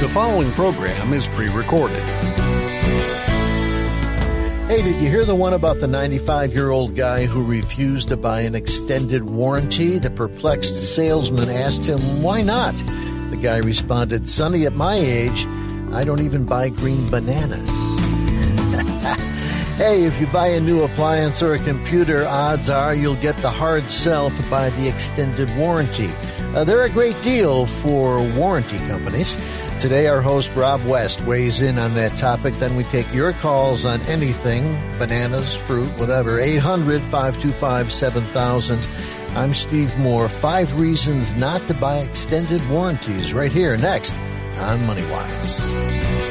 The following program is pre-recorded. Hey, did you hear the one about the 95-year-old guy who refused to buy an extended warranty? The perplexed salesman asked him, why not? The guy responded, Sonny, at my age, I don't even buy green bananas. Hey, if you buy a new appliance or a computer, odds are you'll get the hard sell to buy the extended warranty. They're a great deal for warranty companies. Today, our host, Rob West, weighs in on that topic. Then we take your calls on anything, bananas, fruit, whatever, 800-525-7000. I'm Steve Moore. 5 reasons not to buy extended warranties right here next on MoneyWise.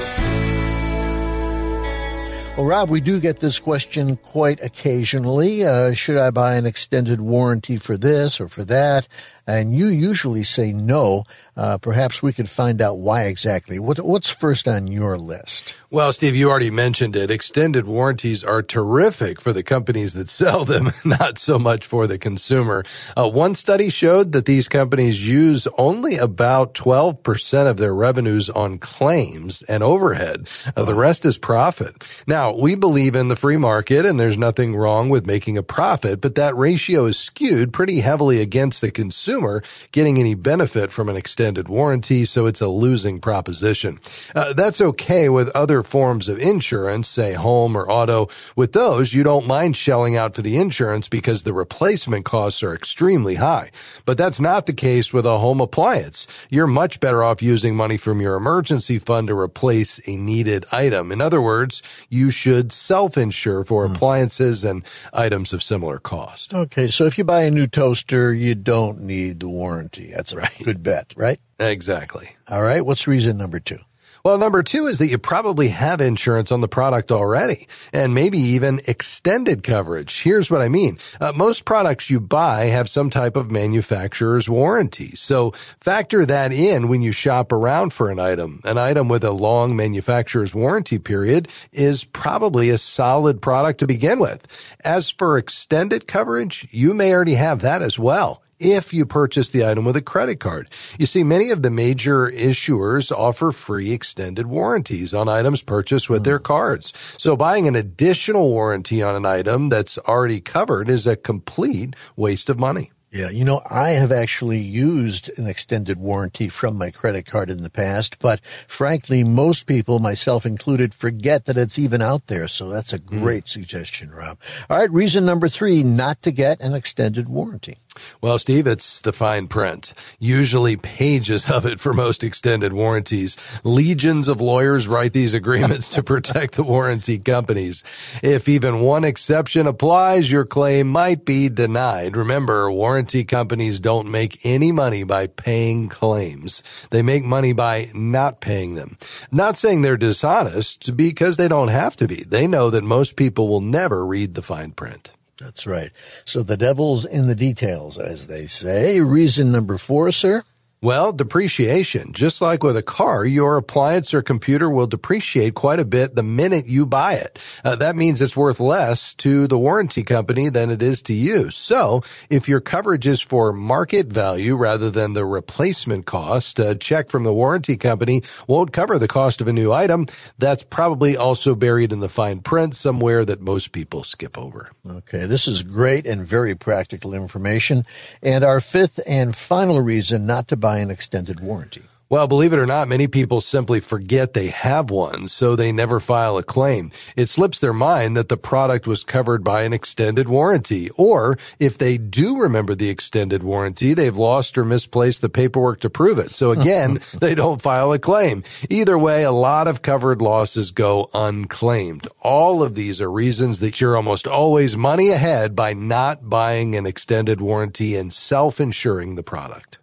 Well, Rob, we do get this question quite occasionally. Should I buy an extended warranty for this or for that? And you usually say no. Perhaps we could find out why exactly. What's first on your list? Well, Steve, you already mentioned it. Extended warranties are terrific for the companies that sell them, not so much for the consumer. One study showed that these companies use only about 12% of their revenues on claims and overhead. The rest is profit. Now, we believe in the free market, and there's nothing wrong with making a profit, but that ratio is skewed pretty heavily against the consumer getting any benefit from an extended warranty, so it's a losing proposition. That's okay with other forms of insurance, say home or auto. With those, you don't mind shelling out for the insurance because the replacement costs are extremely high. But that's not the case with a home appliance. You're much better off using money from your emergency fund to replace a needed item. In other words, you should self-insure for appliances and items of similar cost. Okay, so if you buy a new toaster, you don't need the warranty. That's a good bet, right? Exactly. All right, what's reason number 2? Well, number 2 is that you probably have insurance on the product already, and maybe even extended coverage. Here's what I mean. Most products you buy have some type of manufacturer's warranty. So factor that in when you shop around for an item. An item with a long manufacturer's warranty period is probably a solid product to begin with. As for extended coverage, you may already have that as well if you purchase the item with a credit card. You see, many of the major issuers offer free extended warranties on items purchased with their cards. So buying an additional warranty on an item that's already covered is a complete waste of money. Yeah, you know, I have actually used an extended warranty from my credit card in the past, but frankly, most people, myself included, forget that it's even out there. So that's a great suggestion, Rob. All right, reason number 3, not to get an extended warranty. Well, Steve, it's the fine print. Usually pages of it for most extended warranties. Legions of lawyers write these agreements to protect the warranty companies. If even one exception applies, your claim might be denied. Remember, warranty companies don't make any money by paying claims. They make money by not paying them. Not saying they're dishonest, because they don't have to be. They know that most people will never read the fine print. That's right. So the devil's in the details, as they say. Reason number 4, sir? Well, depreciation. Just like with a car, your appliance or computer will depreciate quite a bit the minute you buy it. That means it's worth less to the warranty company than it is to you. So if your coverage is for market value rather than the replacement cost, a check from the warranty company won't cover the cost of a new item. That's probably also buried in the fine print somewhere that most people skip over. Okay, this is great and very practical information. And our 5th and final reason not to buy an extended warranty. Well, believe it or not, many people simply forget they have one, so they never file a claim. It slips their mind that the product was covered by an extended warranty. Or if they do remember the extended warranty, they've lost or misplaced the paperwork to prove it. So again, they don't file a claim. Either way, a lot of covered losses go unclaimed. All of these are reasons that you're almost always money ahead by not buying an extended warranty and self-insuring the product.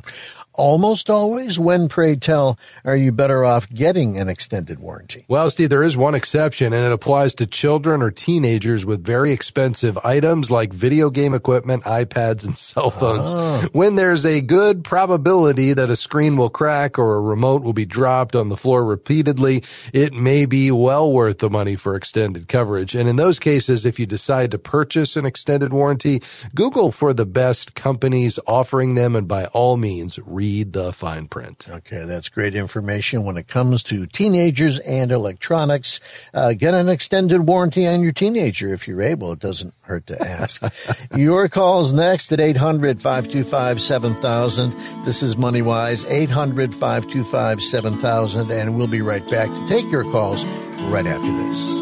almost always? When, pray tell, are you better off getting an extended warranty? Well, Steve, there is one exception, and it applies to children or teenagers with very expensive items like video game equipment, iPads, and cell phones. When there's a good probability that a screen will crack or a remote will be dropped on the floor repeatedly, it may be well worth the money for extended coverage. And in those cases, if you decide to purchase an extended warranty, Google for the best companies offering them, and by all means, read read the fine print. Okay, that's great information when it comes to teenagers and electronics. Get an extended warranty on your teenager if you're able. It doesn't hurt to ask. Your call's next at 800-525-7000. This is MoneyWise, 800-525-7000, and we'll be right back to take your calls right after this.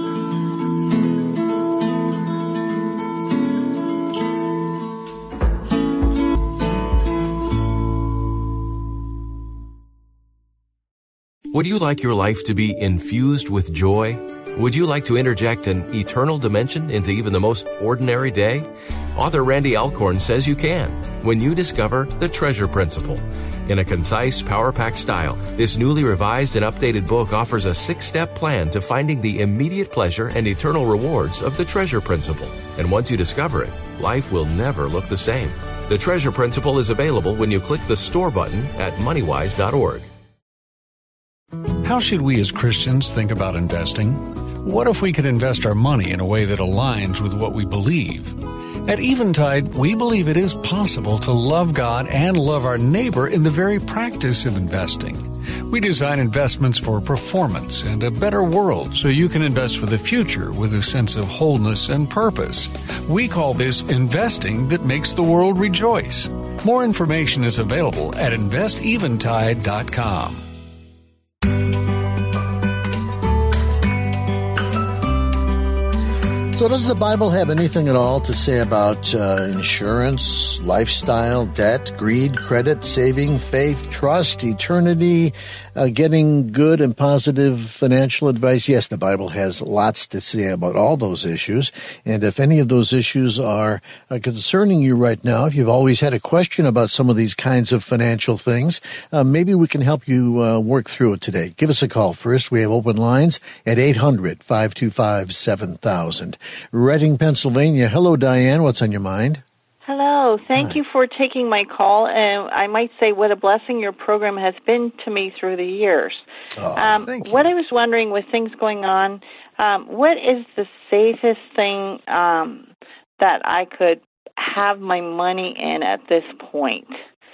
Would you like your life to be infused with joy? Would you like to interject an eternal dimension into even the most ordinary day? Author Randy Alcorn says you can when you discover the Treasure Principle. In a concise, power-packed style, this newly revised and updated book offers a 6-step plan to finding the immediate pleasure and eternal rewards of the Treasure Principle. And once you discover it, life will never look the same. The Treasure Principle is available when you click the store button at moneywise.org. How should we as Christians think about investing? What if we could invest our money in a way that aligns with what we believe? At Eventide, we believe it is possible to love God and love our neighbor in the very practice of investing. We design investments for performance and a better world so you can invest for the future with a sense of wholeness and purpose. We call this investing that makes the world rejoice. More information is available at investeventide.com. So does the Bible have anything at all to say about insurance, lifestyle, debt, greed, credit, saving, faith, trust, eternity, getting good and positive financial advice? Yes, the Bible has lots to say about all those issues. And if any of those issues are concerning you right now, if you've always had a question about some of these kinds of financial things, maybe we can help you work through it today. Give us a call. First, we have open lines at 800-525-7000. Reading, Pennsylvania. Hello, Diane. What's on your mind? Hello. Thank you for taking my call. And I might say what a blessing your program has been to me through the years. Thank you. What I was wondering with things going on, what is the safest thing that I could have my money in at this point?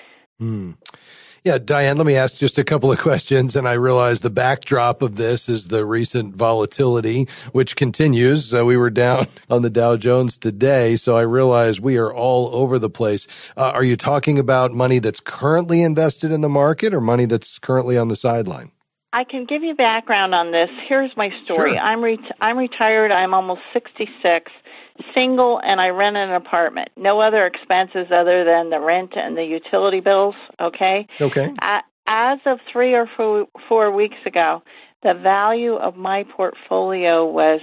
Yeah, Diane, let me ask just a couple of questions, and I realize the backdrop of this is the recent volatility, which continues. We were down on the Dow Jones today, so I realize we are all over the place. Are you talking about money that's currently invested in the market or money that's currently on the sideline? I can give you background on this. Here's my story. Sure. I'm retired. I'm almost 66. Single, and I rent an apartment. No other expenses other than the rent and the utility bills, okay? Okay. As of 3 or 4 weeks ago, the value of my portfolio was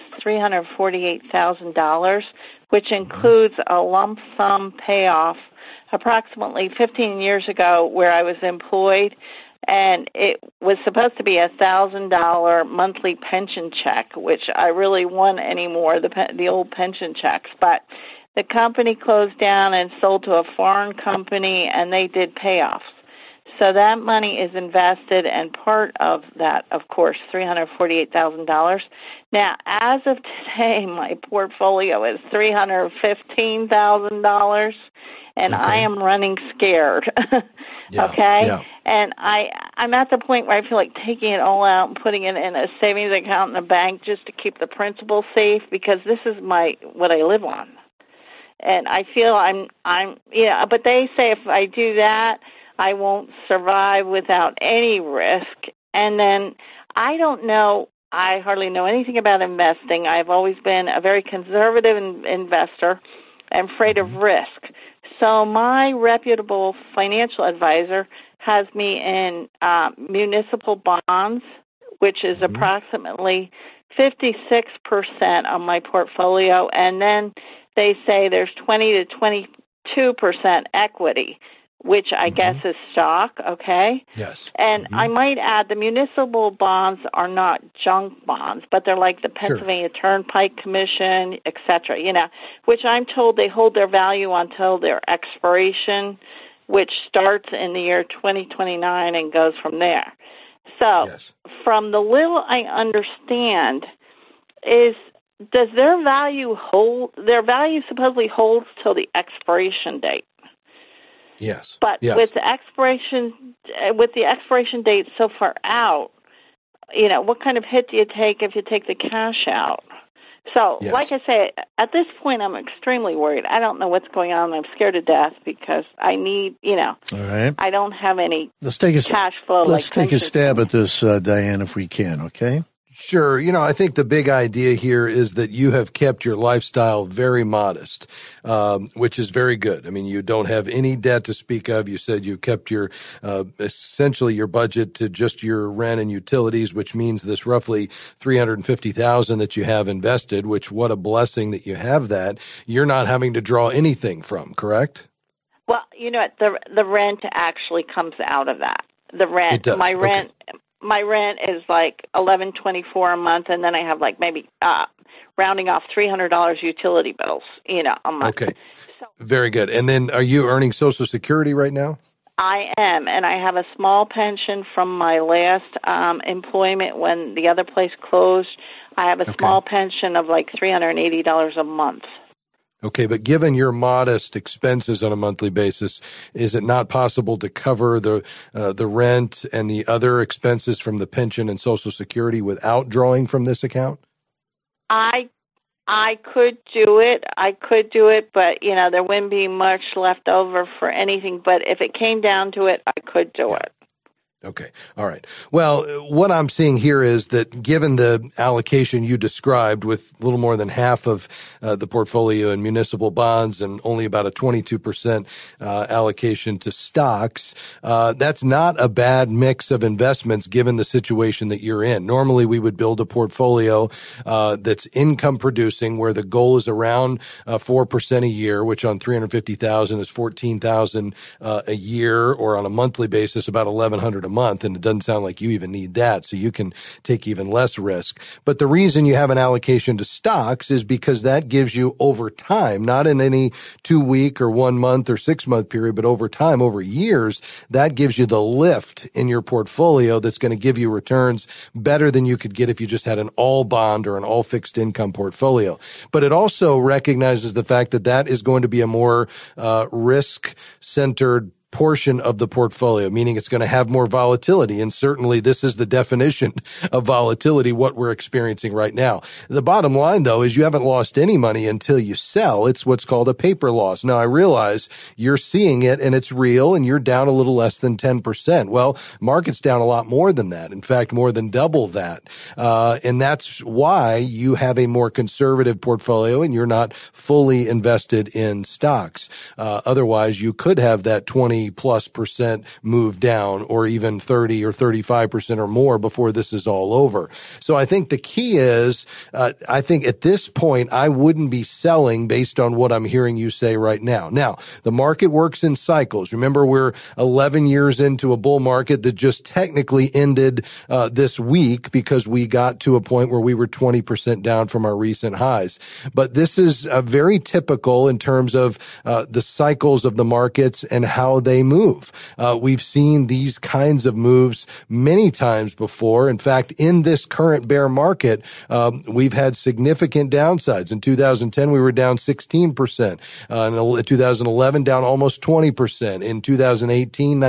$348,000, which includes a lump sum payoff approximately 15 years ago where I was employed, and it was supposed to be a $1,000 monthly pension check, which I really want anymore, the old pension checks. But the company closed down and sold to a foreign company, and they did payoffs. So that money is invested, and part of that, of course, $348,000. Now, as of today, my portfolio is $315,000, and okay. I am running scared. Okay? Yeah. And I'm at the point where I feel like taking it all out and putting it in a savings account in a bank just to keep the principal safe, because this is what I live on. And I feel but they say if I do that, I won't survive without any risk. And then I don't know, I hardly know anything about investing. I've always been a very conservative investor and afraid of risk. So my reputable financial advisor has me in municipal bonds, which is approximately 56% of my portfolio, and then they say there's 20 to 22% equity, which I guess is stock, okay? Yes. And I might add the municipal bonds are not junk bonds, but they're like the Pennsylvania Turnpike Commission, et cetera, which I'm told they hold their value until their expiration, which starts in the year 2029 and goes from there. So from the little I understand does their value hold? Their value supposedly holds till the expiration date. Yes. But yes. with the expiration date so far out, what kind of hit do you take if you take the cash out? So, Yes. like I say, at this point, I'm extremely worried. I don't know what's going on. I'm scared to death because I need, All right. I don't have any Let's take cash flow. Let's take a stab at this, Diane, if we can, okay? Sure. I think the big idea here is that you have kept your lifestyle very modest, which is very good. I mean, you don't have any debt to speak of. You said you kept your, essentially your budget to just your rent and utilities, which means this roughly $350,000 that you have invested, which what a blessing that you have that. You're not having to draw anything from, correct? Well, the rent actually comes out of that. The rent, it does. my rent. Okay. My rent is like $11.24 a month, and then I have like maybe rounding off $300 utility bills, a month. Okay, very good. And then, are you earning Social Security right now? I am, and I have a small pension from my last employment when the other place closed. I have a small pension of like $380 a month. Okay, but given your modest expenses on a monthly basis, is it not possible to cover the rent and the other expenses from the pension and Social Security without drawing from this account? I could do it. But there wouldn't be much left over for anything. But if it came down to it, I could do it. Okay. All right. Well, what I'm seeing here is that given the allocation you described with a little more than half of the portfolio in municipal bonds and only about a 22% allocation to stocks, that's not a bad mix of investments given the situation that you're in. Normally, we would build a portfolio that's income producing where the goal is around 4% a year, which on $350,000 is $14,000 a year, or on a monthly basis about $1,100 a month, and it doesn't sound like you even need that, so you can take even less risk. But the reason you have an allocation to stocks is because that gives you over time, not in any 2-week or 1 month or 6-month period, but over time, over years, that gives you the lift in your portfolio that's going to give you returns better than you could get if you just had an all bond or an all fixed income portfolio. But it also recognizes the fact that that is going to be a more risk-centered portion of the portfolio, meaning it's going to have more volatility. And certainly this is the definition of volatility, what we're experiencing right now. The bottom line, though, is you haven't lost any money until you sell. It's what's called a paper loss. Now, I realize you're seeing it and it's real and you're down a little less than 10%. Well, market's down a lot more than that. In fact, more than double that. And that's why you have a more conservative portfolio and you're not fully invested in stocks. Otherwise, you could have that 20+% move down, or even 30 or 35% or more before this is all over. So I think the key is, I think at this point, I wouldn't be selling based on what I'm hearing you say right now. Now, the market works in cycles. Remember, we're 11 years into a bull market that just technically ended this week because we got to a point where we were 20% down from our recent highs. But this is very typical in terms of the cycles of the markets and how they move. We've seen these kinds of moves many times before. In fact, in this current bear market, we've had significant downsides. In 2010, we were down 16%. In 2011, down almost 20%. In 2018,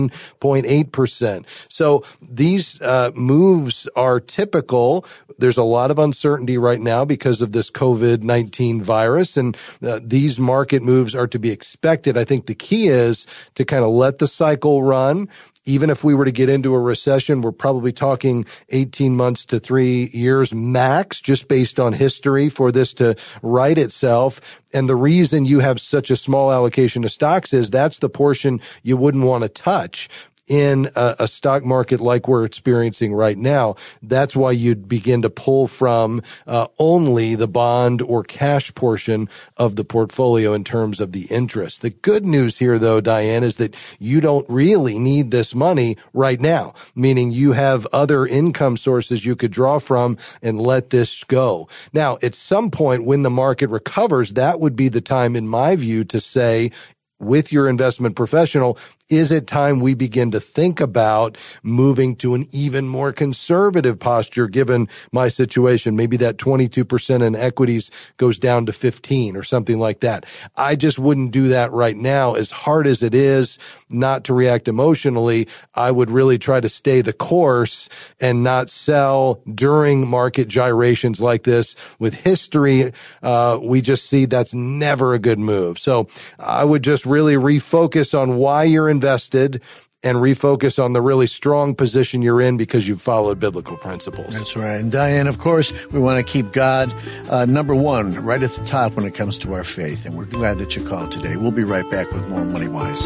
19.8%. So these moves are typical. There's a lot of uncertainty right now because of this COVID-19 virus, and these market moves are to be expected. I think the key is to kind of let the cycle run. Even if we were to get into a recession, we're probably talking 18 months to 3 years max, just based on history, for this to right itself. And the reason you have such a small allocation to stocks is that's the portion you wouldn't want to touch in a stock market like we're experiencing right now. That's why you'd begin to pull from only the bond or cash portion of the portfolio in terms of the interest. The good news here, though, Diane, is that you don't really need this money right now, meaning you have other income sources you could draw from and let this go. Now, at some point when the market recovers, that would be the time, in my view, to say, with your investment professional, Is it time we begin to think about moving to an even more conservative posture given my situation? Maybe that 22% in equities goes down to 15 or something like that. I just wouldn't do that right now. As hard as it is not to react emotionally, I would really try to stay the course and not sell during market gyrations like this. With history, we just see that's never a good move. So I would just really refocus on why you're invested and refocus on the really strong position you're in because you've followed biblical principles. That's right. And Diane, of course, we want to keep God number one right at the top when it comes to our faith. And we're glad that you called today. We'll be right back with more Money Wise.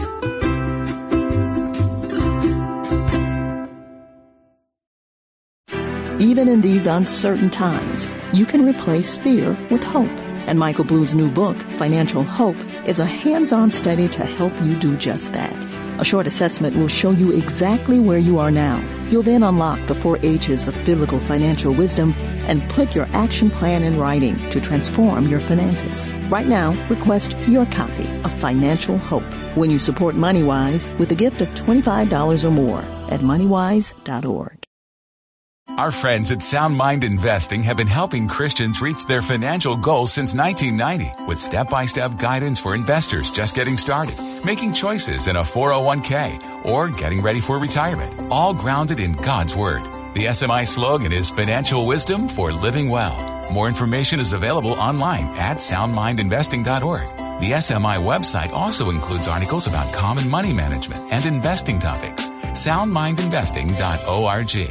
Even in these uncertain times, you can replace fear with hope. And Michael Blue's new book, Financial Hope, is a hands-on study to help you do just that. A short assessment will show you exactly where you are now. You'll then unlock the 4 H's of biblical financial wisdom and put your action plan in writing to transform your finances. Right now, request your copy of Financial Hope when you support MoneyWise with a gift of $25 or more at moneywise.org. Our friends at Sound Mind Investing have been helping Christians reach their financial goals since 1990 with step-by-step guidance for investors just getting started, making choices in a 401k, or getting ready for retirement, all grounded in God's Word. The SMI slogan is Financial Wisdom for Living Well. More information is available online at soundmindinvesting.org. The SMI website also includes articles about common money management and investing topics. soundmindinvesting.org.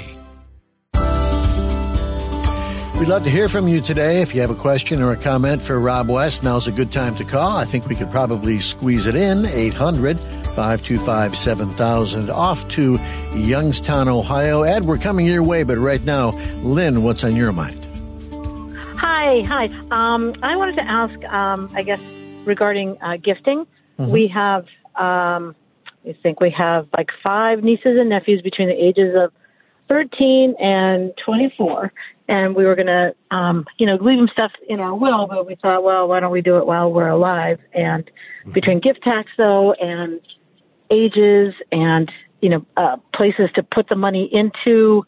We'd love to hear from you today. If you have a question or a comment for Rob West, now's a good time to call. I think we could probably squeeze it in. 800-525-7000. Off to Youngstown, Ohio. Ed, we're coming your way, but right now, Lynn, what's on your mind? Hi. I wanted to ask, I guess, regarding gifting. Mm-hmm. We have, we have like 5 nieces and nephews between the ages of 13 and 24. And we were going to, leave them stuff in our will, but we thought, well, why don't we do it while we're alive? And between gift tax, though, and ages and, places to put the money into,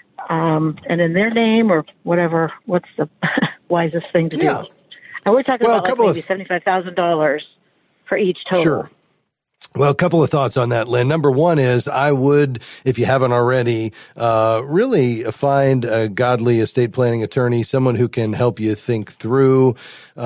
and in their name or whatever, what's the wisest thing to do? And we're talking about maybe $75,000 for each total. Sure. Well, a couple of thoughts on that, Lynn. Number one is I would, if you haven't already, really find a godly estate planning attorney, someone who can help you think through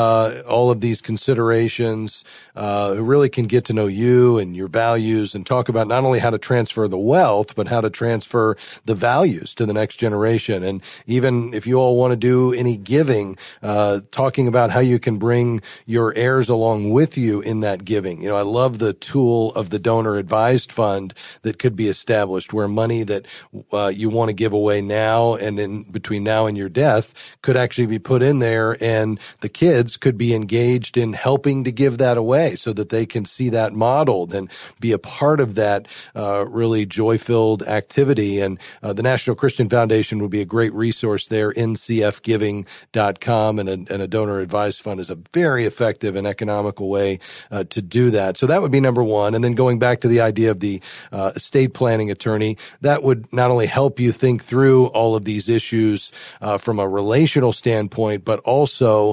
all of these considerations, who really can get to know you and your values and talk about not only how to transfer the wealth, but how to transfer the values to the next generation. And even if you all want to do any giving, talking about how you can bring your heirs along with you in that giving. I love the tool of the donor advised fund that could be established where money that you want to give away now and in between now and your death could actually be put in there, and the kids could be engaged in helping to give that away so that they can see that modeled and be a part of that really joy-filled activity. And the National Christian Foundation would be a great resource there, ncfgiving.com, and a donor advised fund is a very effective and economical way to do that. So that would be number one. And then going back to the idea of the estate planning attorney, that would not only help you think through all of these issues from a relational standpoint, but also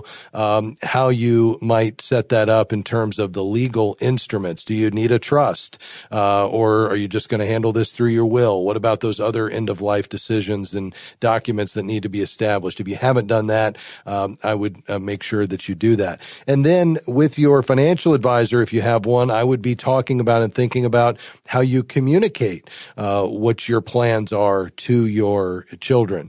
how you might set that up in terms of the legal instruments. Do you need a trust? Or are you just going to handle this through your will? What about those other end-of-life decisions and documents that need to be established? If you haven't done that, I would make sure that you do that. And then with your financial advisor, if you have one, I would be talking about and thinking about how you communicate what your plans are to your children,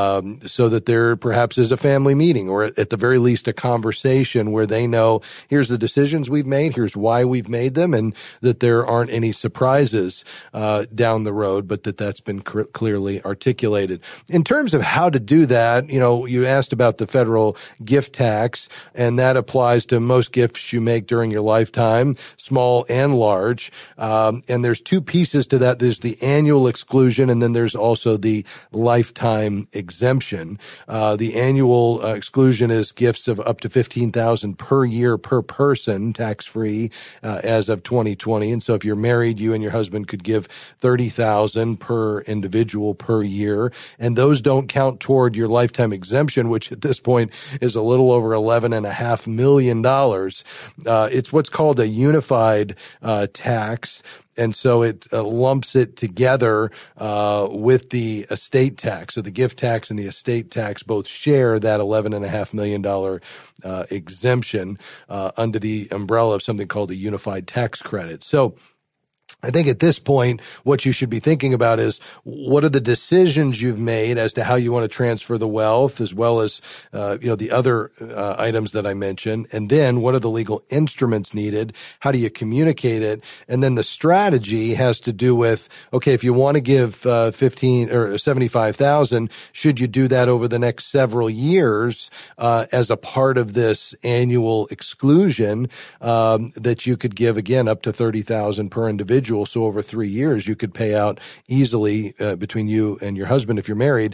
so that there perhaps is a family meeting or at the very least a conversation where they know here's the decisions we've made, here's why we've made them, and that there aren't any surprises down the road, but that's been clearly articulated. In terms of how to do that, you asked about the federal gift tax, and that applies to most gifts you make during your lifetime, small and large. And there's two pieces to that. There's the annual exclusion, and then there's also the lifetime exemption. The annual exclusion is gifts of up to $15,000 per year per person, tax-free, as of 2020. And so if you're married, you and your husband could give $30,000 per individual per year. And those don't count toward your lifetime exemption, which at this point is a little over $11.5 million. It's what's called a unified tax. And so it lumps it together with the estate tax. So the gift tax and the estate tax both share that $11.5 million exemption under the umbrella of something called a unified tax credit. So I think at this point, what you should be thinking about is what are the decisions you've made as to how you want to transfer the wealth, as well as, the other items that I mentioned. And then what are the legal instruments needed? How do you communicate it? And then the strategy has to do with, okay, if you want to give 15 or 75,000, should you do that over the next several years as a part of this annual exclusion that you could give again up to 30,000 per individual? So over 3 years, you could pay out easily between you and your husband, if you're married,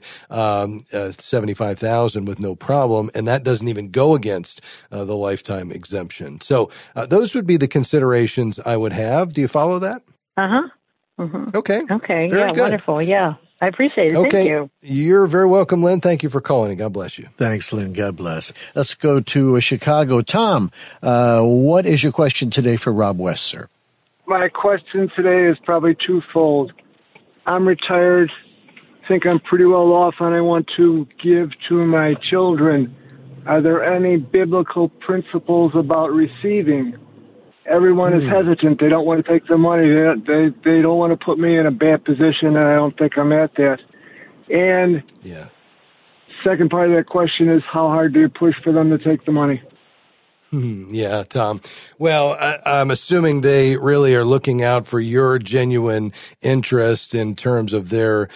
75,000 with no problem, and that doesn't even go against the lifetime exemption. So those would be the considerations I would have. Do you follow that? Mm-hmm. Okay. Very good. Wonderful. Yeah, I appreciate it. Okay. Thank you. You're very welcome, Lynn. Thank you for calling, and God bless you. Thanks, Lynn. God bless. Let's go to Chicago. Tom, what is your question today for Rob West, sir? My question today is probably twofold. I'm retired, think I'm pretty well off, and I want to give to my children. Are there any biblical principles about receiving? Everyone is hesitant. They don't want to take the money. They don't want to put me in a bad position, and I don't think I'm at that. And second part of that question is, how hard do you push for them to take the money? Yeah, Tom. Well, I'm assuming they really are looking out for your genuine interest in terms of their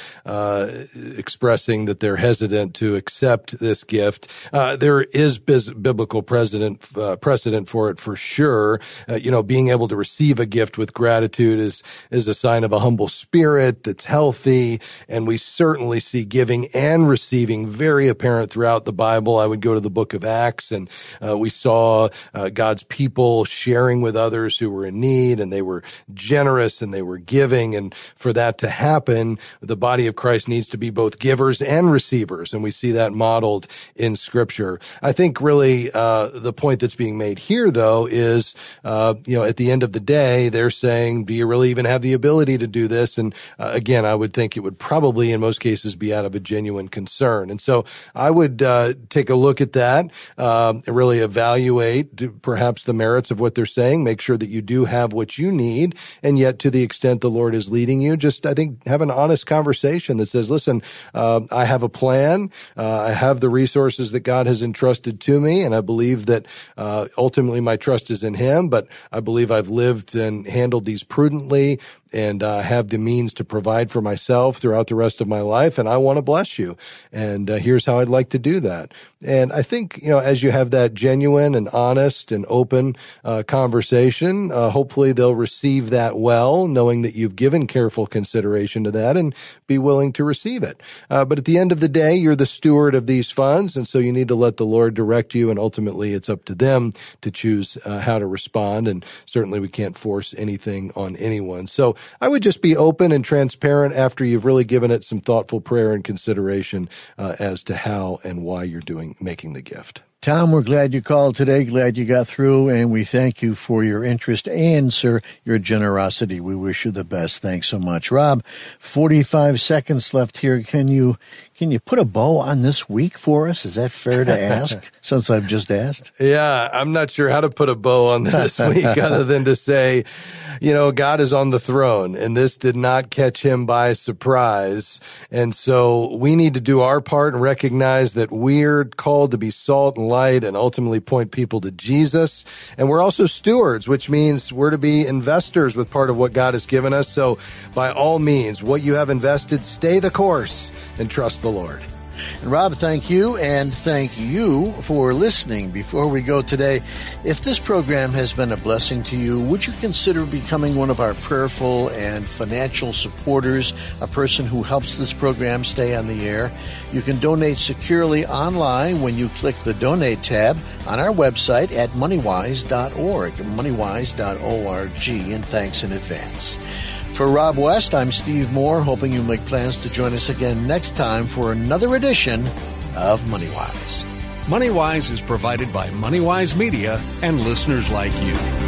expressing that they're hesitant to accept this gift. There is biblical precedent for it for sure. Being able to receive a gift with gratitude is a sign of a humble spirit that's healthy, and we certainly see giving and receiving very apparent throughout the Bible. I would go to the book of Acts, and we saw God's people sharing with others who were in need, and they were generous and they were giving. And for that to happen, the body of Christ needs to be both givers and receivers. And we see that modeled in Scripture. I think really the point that's being made here, though, is, at the end of the day, they're saying, do you really even have the ability to do this? And again, I would think it would probably in most cases be out of a genuine concern. And so I would take a look at that and really evaluate perhaps the merits of what they're saying, make sure that you do have what you need, and yet to the extent the Lord is leading you, just, I think, have an honest conversation that says, listen, I have a plan, I have the resources that God has entrusted to me, and I believe that ultimately my trust is in Him, but I believe I've lived and handled these prudently, and have the means to provide for myself throughout the rest of my life, and I want to bless you. And here's how I'd like to do that. And I think, as you have that genuine and honest and open conversation, hopefully they'll receive that well, knowing that you've given careful consideration to that and be willing to receive it. But at the end of the day, you're the steward of these funds, and so you need to let the Lord direct you, and ultimately it's up to them to choose how to respond, and certainly we can't force anything on anyone. So I would just be open and transparent after you've really given it some thoughtful prayer and consideration as to how and why you're making the gift. Tom, we're glad you called today, glad you got through, and we thank you for your interest and, sir, your generosity. We wish you the best. Thanks so much. Rob, 45 seconds left here. Can you put a bow on this week for us? Is that fair to ask, since I've just asked? Yeah, I'm not sure how to put a bow on this week other than to say, God is on the throne, and this did not catch Him by surprise. And so we need to do our part and recognize that we're called to be salt and light and ultimately point people to Jesus. And we're also stewards, which means we're to be investors with part of what God has given us. So by all means, what you have invested, stay the course and trust the Lord. And Rob, thank you, and thank you for listening. Before we go today, if this program has been a blessing to you, would you consider becoming one of our prayerful and financial supporters, a person who helps this program stay on the air? You can donate securely online when you click the Donate tab on our website at moneywise.org, moneywise.org, and thanks in advance. For Rob West, I'm Steve Moore, hoping you make plans to join us again next time for another edition of MoneyWise. MoneyWise is provided by MoneyWise Media and listeners like you.